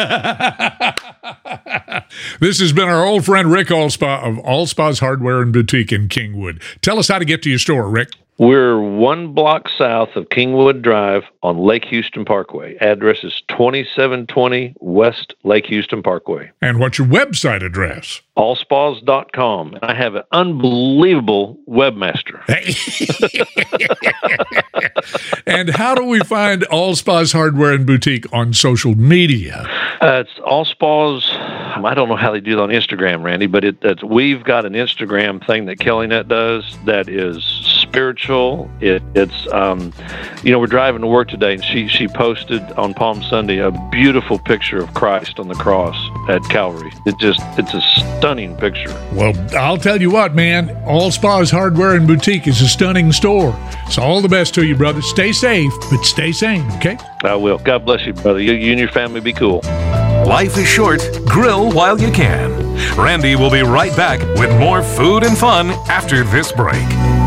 This has been our old friend Rick Allspaw of Allspaw's Hardware and Boutique in Kingwood. Tell us how to get to your store, Rick. We're one block south of Kingwood Drive on Lake Houston Parkway. Address is twenty-seven twenty West Lake Houston Parkway. And what's your website address? allspas dot com. I have an unbelievable webmaster. And how do we find Allspa's Hardware and Boutique on social media? Uh, it's Allspa's. I don't know how they do it on Instagram, Randy, but it, it's, we've got an Instagram thing that KellyNet does that is spiritual. It, it's, um, you know, we're driving to work today, and she she posted on Palm Sunday a beautiful picture of Christ on the cross at Calvary. It just, it's a stunning picture. Well, I'll tell you what, man, Allspa's Hardware and Boutique is a stunning store. So all the best to you, brother. Stay safe, but stay sane, okay? I will. God bless you, brother. You, you and your family be cool. Life is short, grill while you can. Randy will be right back with more food and fun after this break.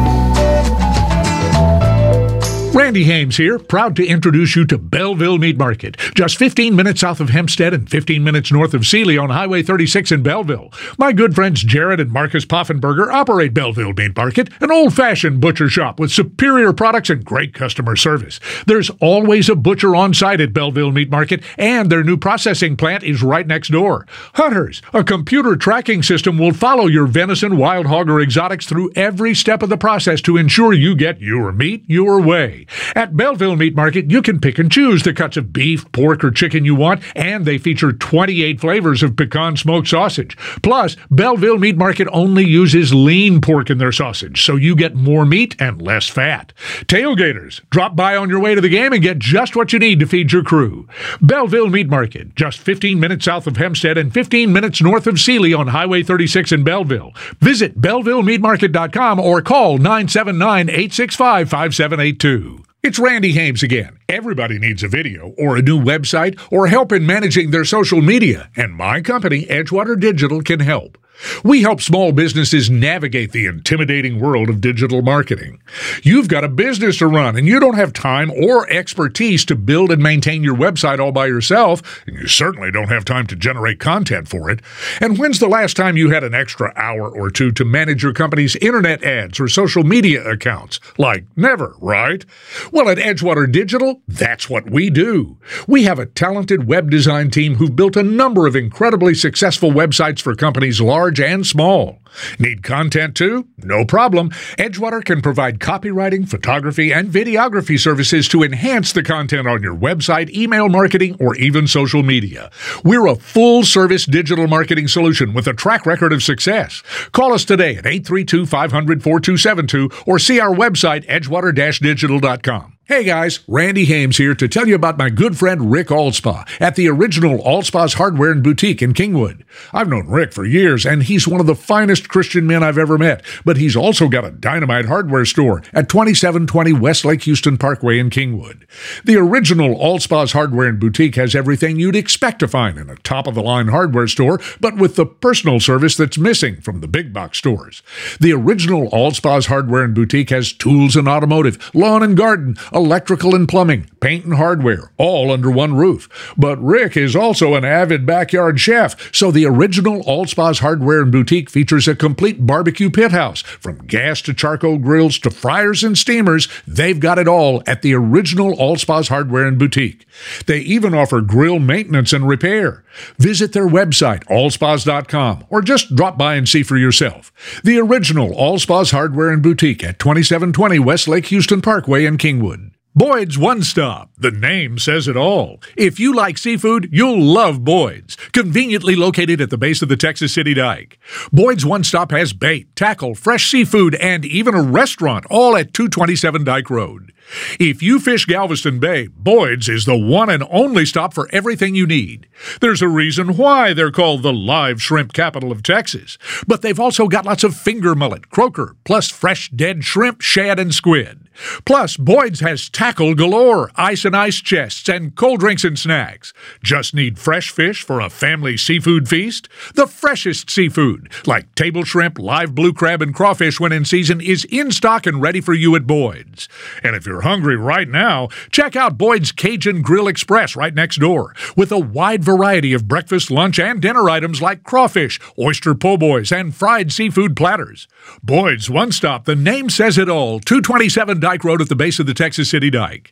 Randy Hames here, proud to introduce you to Belleville Meat Market. Just fifteen minutes south of Hempstead and fifteen minutes north of Sealy on Highway thirty-six in Belleville. My good friends Jared and Marcus Poffenberger operate Belleville Meat Market, an old-fashioned butcher shop with superior products and great customer service. There's always a butcher on site at Belleville Meat Market, and their new processing plant is right next door. Hunters, a computer tracking system will follow your venison, wild hog, or exotics through every step of the process to ensure you get your meat your way. At Belleville Meat Market, you can pick and choose the cuts of beef, pork, or chicken you want, and they feature twenty-eight flavors of pecan smoked sausage. Plus, Belleville Meat Market only uses lean pork in their sausage, so you get more meat and less fat. Tailgaters, drop by on your way to the game and get just what you need to feed your crew. Belleville Meat Market, just fifteen minutes south of Hempstead and fifteen minutes north of Sealy on Highway thirty-six in Belleville. Visit belleville meat market dot com or call nine seven nine, eight six five, five seven eight two. It's Randy Hames again. Everybody needs a video or a new website or help in managing their social media, and my company, Edgewater Digital, can help. We help small businesses navigate the intimidating world of digital marketing. You've got a business to run, and you don't have time or expertise to build and maintain your website all by yourself, and you certainly don't have time to generate content for it. And when's the last time you had an extra hour or two to manage your company's internet ads or social media accounts? Like, never, right? Well, at Edgewater Digital, that's what we do. We have a talented web design team who've built a number of incredibly successful websites for companies large and small. Need content too? No problem. Edgewater can provide copywriting, photography, and videography services to enhance the content on your website, email marketing, or even social media. We're a full-service digital marketing solution with a track record of success. Call us today at eight three two, five hundred, four two seven two or see our website, edgewater dash digital dot com. Hey guys, Randy Hames here to tell you about my good friend Rick Allspa at the original Allspa's Hardware and Boutique in Kingwood. I've known Rick for years, and he's one of the finest Christian men I've ever met, but he's also got a dynamite hardware store at twenty-seven twenty West Lake Houston Parkway in Kingwood. The original Allspa's Hardware and Boutique has everything you'd expect to find in a top-of-the-line hardware store, but with the personal service that's missing from the big box stores. The original Allspa's Hardware and Boutique has tools and automotive, lawn and garden, electrical and plumbing, paint and hardware, all under one roof. But Rick is also an avid backyard chef, so the original Allspa's Hardware and Boutique features a complete barbecue pit house. From gas to charcoal grills to fryers and steamers, they've got it all at the original Allspa's Hardware and Boutique. They even offer grill maintenance and repair. Visit their website, allspas dot com, or just drop by and see for yourself. The original Allspa's Hardware and Boutique at twenty-seven twenty West Lake Houston Parkway in Kingwood. Boyd's One Stop. The name says it all. If you like seafood, you'll love Boyd's. Conveniently located at the base of the Texas City Dike. Boyd's One Stop has bait, tackle, fresh seafood, and even a restaurant, all at two twenty-seven Dike Road. If you fish Galveston Bay, Boyd's is the one and only stop for everything you need. There's a reason why they're called the live shrimp capital of Texas. But they've also got lots of finger mullet, croaker, plus fresh dead shrimp, shad, and squid. Plus, Boyd's has tackle galore, ice and ice chests, and cold drinks and snacks. Just need fresh fish for a family seafood feast? The freshest seafood, like table shrimp, live blue crab, and crawfish when in season, is in stock and ready for you at Boyd's. And if you're hungry right now, check out Boyd's Cajun Grill Express right next door, with a wide variety of breakfast, lunch, and dinner items like crawfish, oyster po' boys, and fried seafood platters. Boyd's One Stop, the name says it all, two twenty-seven Dike Road at the base of the Texas City Dike.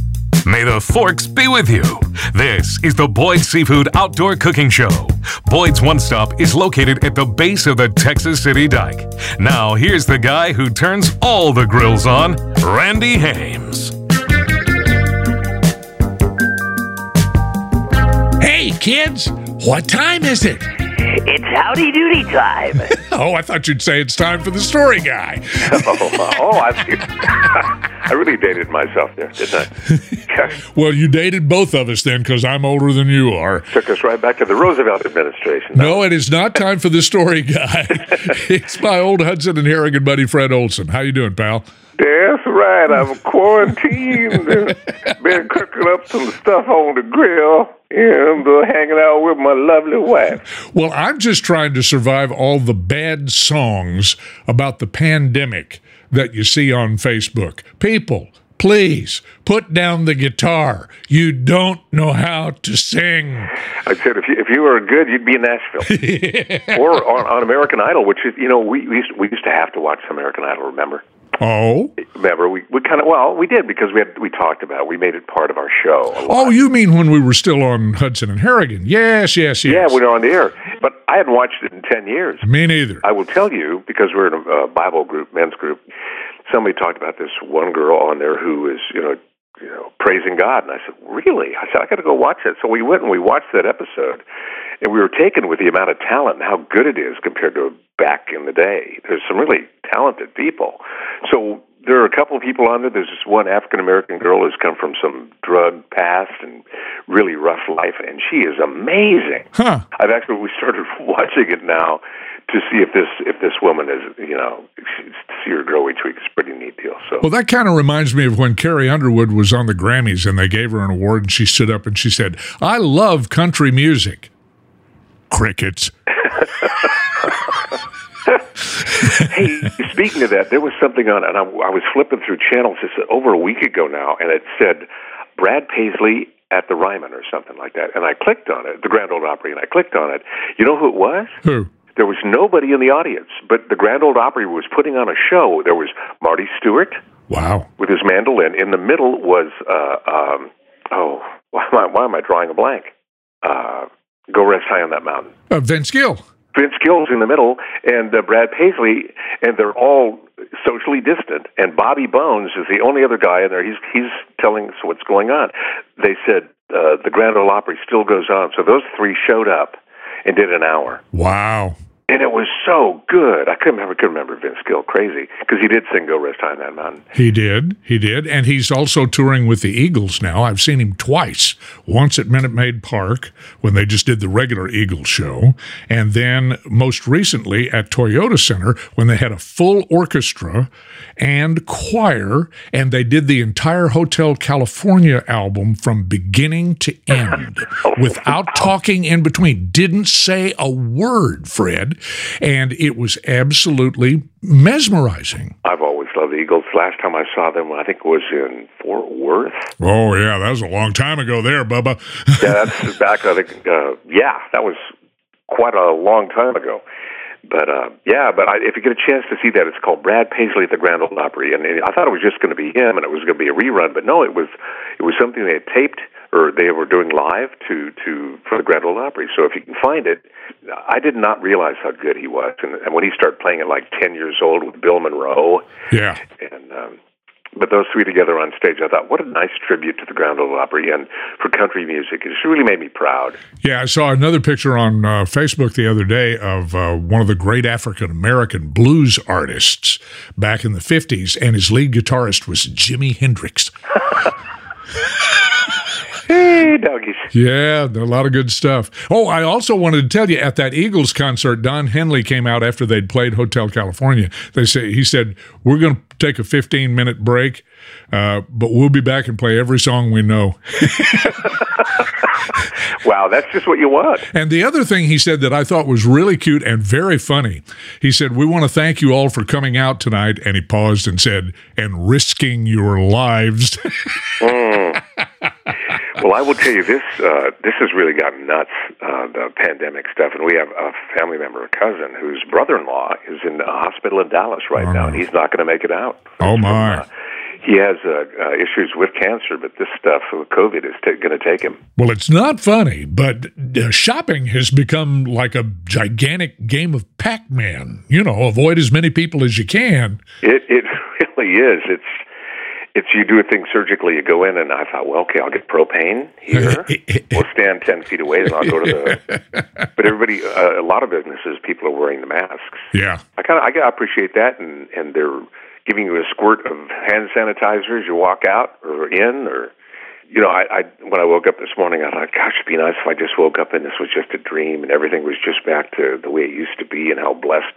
May the forks be with you. This is the Boyd's Seafood Outdoor Cooking Show. Boyd's One Stop is located at the base of the Texas City Dike. Now, here's the guy who turns all the grills on, Randy Hames. Hey, kids, what time is it? It's howdy doody time. Oh, I thought you'd say it's time for the story guy. oh, oh, I, I really dated myself there, didn't I? Well, you dated both of us then, because I'm older than you are. Took us right back to the Roosevelt administration. No, it is not time for the story guy. It's my old Hudson and Harrigan buddy, Fred Olson. How you doing, pal? That's right. I'm quarantined and been cooking up some stuff on the grill and uh, hanging out with my lovely wife. Well, I'm just trying to survive all the bad songs about the pandemic that you see on Facebook. People, please put down the guitar. You don't know how to sing. I said, if you if you were good, you'd be in Nashville or on, on American Idol, which is, you know, we we used, we used to have to watch American Idol. Remember? Oh, remember we, we kind of well we did because we had we talked about it. We made it part of our show. Oh, you mean when we were still on Hudson and Harrigan? Yes, yes, yes. Yeah, we were on the air, but I hadn't watched it in ten years. Me neither. I will tell you because we're in a uh, Bible group, men's group. Somebody talked about this one girl on there who is you know you know praising God, and I said, really? I said I got to go watch it. So we went and we watched that episode, and we were taken with the amount of talent and how good it is compared to back in the day. There's some really talented people. So there are a couple of people on there. There's this one African-American girl who's come from some drug past and really rough life, and she is amazing. Huh. I've actually, we started watching it now to see if this if this woman is, you know, to see her grow each week. It's a pretty neat deal. So, well, that kind of reminds me of when Carrie Underwood was on the Grammys and they gave her an award and she stood up and she said, I love country music. Crickets. Hey, speaking of that, there was something on, and I, I was flipping through channels just over a week ago now, and it said Brad Paisley at the Ryman or something like that, and I clicked on it, the Grand Ole Opry, and I clicked on it. You know who it was? Who? There was nobody in the audience, but the Grand Ole Opry was putting on a show. There was Marty Stewart. Wow. With his mandolin. In the middle was, uh, um, oh, why am I, why am I drawing a blank? Uh, Go Rest High on That Mountain. Uh, Vince Gill. Vince Gill's in the middle, and uh, Brad Paisley, and they're all socially distant. And Bobby Bones is the only other guy in there. He's he's telling us what's going on. They said uh, the Grand Ole Opry still goes on. So those three showed up and did an hour. Wow. And it was so good. I couldn't remember, couldn't remember Vince Gill. Crazy. Because he did sing Go Rest High on That Mountain. He did. He did. And he's also touring with the Eagles now. I've seen him twice. Once at Minute Maid Park when they just did the regular Eagles show. And then most recently at Toyota Center when they had a full orchestra and choir. And they did the entire Hotel California album from beginning to end without talking in between. Didn't say a word, Fred. And it was absolutely mesmerizing. I've always loved the Eagles. Last time I saw them, I think it was in Fort Worth. Oh, yeah, that was a long time ago there, Bubba. Yeah, that's back, I think, uh, yeah, that was quite a long time ago. But, uh, yeah, but I, if you get a chance to see that, it's called Brad Paisley at the Grand Ole Opry. And I thought it was just going to be him and it was going to be a rerun, but no, it was it was something they had taped or they were doing live to, to for the Grand Ole Opry. So if you can find it, I did not realize how good he was. And, and when he started playing at like ten years old with Bill Monroe. Yeah. And, um, but those three together on stage, I thought, what a nice tribute to the Grand Ole Opry and for country music. It just really made me proud. Yeah, I saw another picture on uh, Facebook the other day of uh, one of the great African-American blues artists back in the fifties, and his lead guitarist was Jimi Hendrix. Hey, doggies. Yeah, a lot of good stuff. Oh, I also wanted to tell you, at that Eagles concert, Don Henley came out after they'd played Hotel California. They say He said, we're going to take a fifteen-minute break, uh, but we'll be back and play every song we know. Wow, that's just what you want. And the other thing he said that I thought was really cute and very funny, he said, we want to thank you all for coming out tonight, and he paused and said, and risking your lives. mm. Well, I will tell you this, uh, this has really gotten nuts, uh, the pandemic stuff, and we have a family member, a cousin, whose brother-in-law is in a hospital in Dallas right oh. now, and he's not going to make it out. Oh, my. From, uh, he has uh, uh, issues with cancer, but this stuff with COVID is t- going to take him. Well, it's not funny, but uh, shopping has become like a gigantic game of Pac-Man. You know, avoid as many people as you can. It it really is. It's it's you do a thing surgically. You go in, and I thought, well, okay, I'll get propane here. We'll stand ten feet away, and I'll go to the. But everybody, uh, a lot of businesses, people are wearing the masks. Yeah, I kind of I appreciate that, and and they're giving you a squirt of hand sanitizer as you walk out or in, or, you know, I, I when I woke up this morning, I thought, gosh, it'd be nice if I just woke up and this was just a dream and everything was just back to the way it used to be and how blessed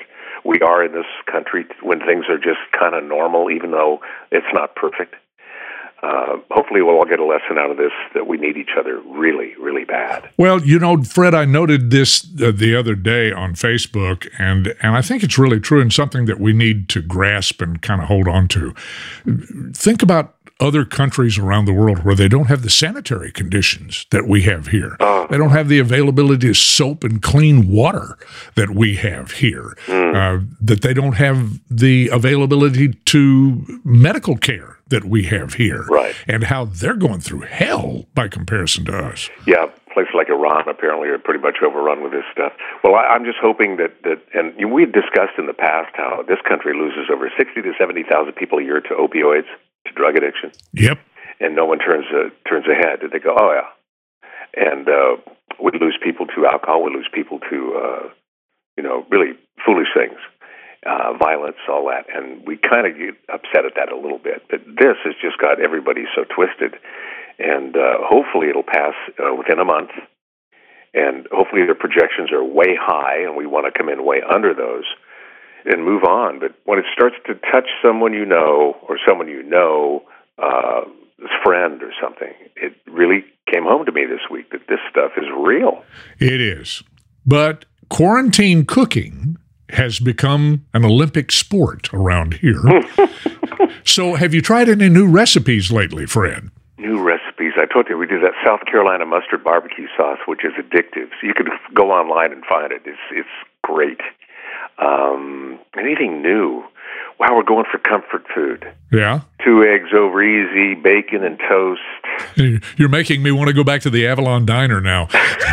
we are in this country when things are just kind of normal, even though it's not perfect. Uh, hopefully we'll all get a lesson out of this, that we need each other really, really bad. Well, you know, Fred, I noted this uh, the other day on Facebook, and, and I think it's really true and something that we need to grasp and kind of hold on to. Think about other countries around the world where they don't have the sanitary conditions that we have here. Oh. They don't have the availability of soap and clean water that we have here. Mm. Uh, that they don't have the availability to medical care that we have here. Right. And how they're going through hell by comparison to us. Yeah, places like Iran apparently are pretty much overrun with this stuff. Well, I, I'm just hoping that, that and you know, we had discussed in the past how this country loses over sixty to seventy thousand people a year to opioids, to drug addiction. Yep. And no one turns uh, turns ahead. They go, oh, yeah. And uh, we lose people to alcohol. We lose people to, uh, you know, really foolish things. Uh, violence, all that, and we kind of get upset at that a little bit. But this has just got everybody so twisted, and uh, hopefully it'll pass uh, within a month, and hopefully their projections are way high, and we want to come in way under those and move on. But when it starts to touch someone you know, or someone you know, uh, a friend or something, it really came home to me this week that this stuff is real. It is. But quarantine cooking has become an Olympic sport around here. So have you tried any new recipes lately, Fred? New recipes. I told you we did that South Carolina mustard barbecue sauce, which is addictive. So you could go online and find it. It's it's great. Um, anything new? Wow, we're going for comfort food. Yeah. Two eggs over easy, bacon and toast. You're making me want to go back to the Avalon Diner now.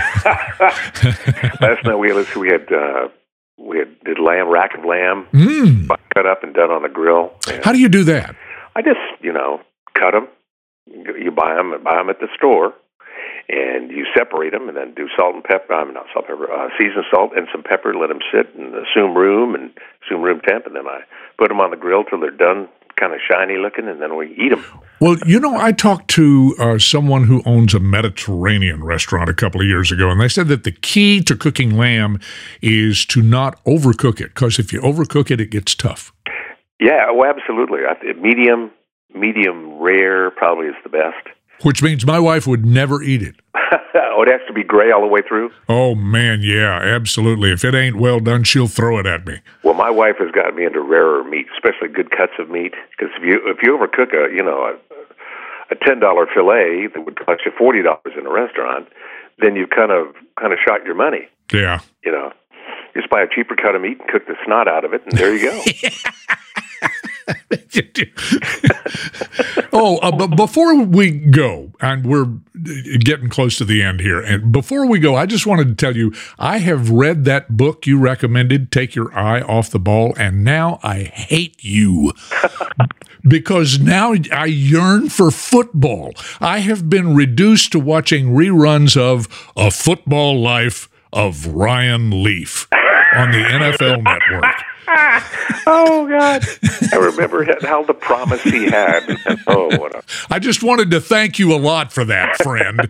Last night we had, we had uh, We had did lamb, rack of lamb, mm. cut up and done on the grill. And how do you do that? I just, you know, cut them. You buy them, buy them at the store, and you separate them, and then do salt and pepper. I mean, not salt, pepper, uh, seasoned salt and some pepper. Let them sit and assume room and assume room temp, and then I put them on the grill till they're done, kind of shiny looking, and then we eat them. Well, you know, I talked to uh, someone who owns a Mediterranean restaurant a couple of years ago, and they said that the key to cooking lamb is to not overcook it, because if you overcook it, it gets tough. Yeah, well, absolutely. I th- medium, medium rare probably is the best. Which means my wife would never eat it. Oh, it has to be gray all the way through? Oh, man, yeah, absolutely. If it ain't well done, she'll throw it at me. Well, my wife has gotten me into rarer meat, especially good cuts of meat. Because if you if you overcook a you know a, a ten dollar fillet that would cost you forty dollars in a restaurant, then you've kind of kind of shot your money. Yeah. You know, just buy a cheaper cut of meat and cook the snot out of it, and there you go. oh, uh, but before we go, and we're getting close to the end here, and before we go, I just wanted to tell you, I have read that book you recommended, Take Your Eye Off the Ball, and now I hate you. Because now I yearn for football. I have been reduced to watching reruns of A Football Life of Ryan Leaf on the N F L Network. Oh, God. I remember how the promise he had. Oh, what a... I just wanted to thank you a lot for that, friend.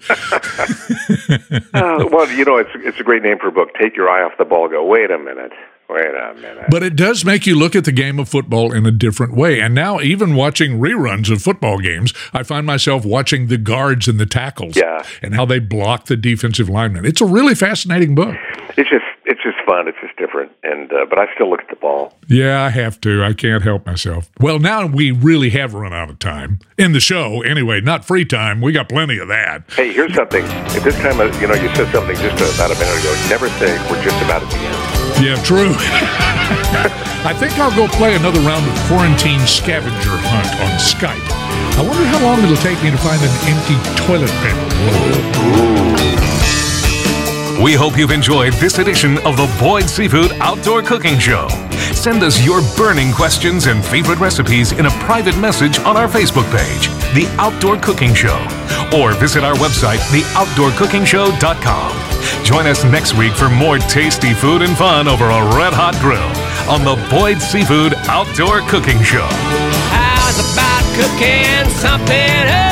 uh, well, you know, it's it's a great name for a book. Take Your Eye Off the Ball. Go, wait a minute. Wait a minute. But it does make you look at the game of football in a different way. And now, even watching reruns of football games, I find myself watching the guards and the tackles yeah. and how they block the defensive linemen. It's a really fascinating book. It's just it's just fun. It's just different. And uh, but I still look at the ball. Yeah, I have to. I can't help myself. Well, now we really have run out of time in the show. Anyway, not free time. We got plenty of that. Hey, here's something. At this time, you know, you said something just about a minute ago. Never say we're just about at the end. Yeah, true. I think I'll go play another round of quarantine scavenger hunt on Skype. I wonder how long it'll take me to find an empty toilet paper roll. We hope you've enjoyed this edition of the Boyd Seafood Outdoor Cooking Show. Send us your burning questions and favorite recipes in a private message on our Facebook page, The Outdoor Cooking Show, or visit our website, the outdoor cooking show dot com. Join us next week for more tasty food and fun over a red-hot grill on the Boyd Seafood Outdoor Cooking Show. How's about cooking something else?